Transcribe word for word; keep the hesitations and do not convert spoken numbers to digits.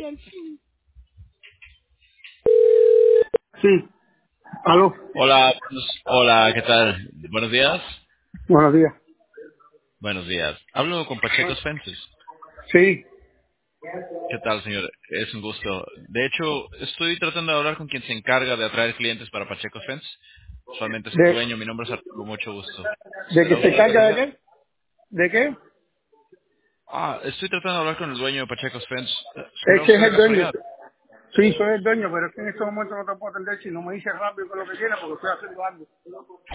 Sí, aló, Hola, buenos- hola, ¿qué tal? Buenos días. buenos días. Buenos días. Hablo con Pacheco's Fences. Sí, ¿Qué tal, señor? Es un gusto. De hecho, estoy tratando de hablar con quien se encarga de atraer clientes para Pacheco's Fence. Usualmente es el de, dueño. Mi nombre es Arturo, con mucho gusto. de que ¿Será se usted, carga de señor? qué, de qué, Ah, estoy tratando de hablar con el dueño de Pacheco's Fence. ¿Será ese es usted de el dueño. casualidad? Sí, soy el dueño, pero es que en este momento no te puedo atender si no me dice rápido con lo que tiene porque estoy haciendo algo.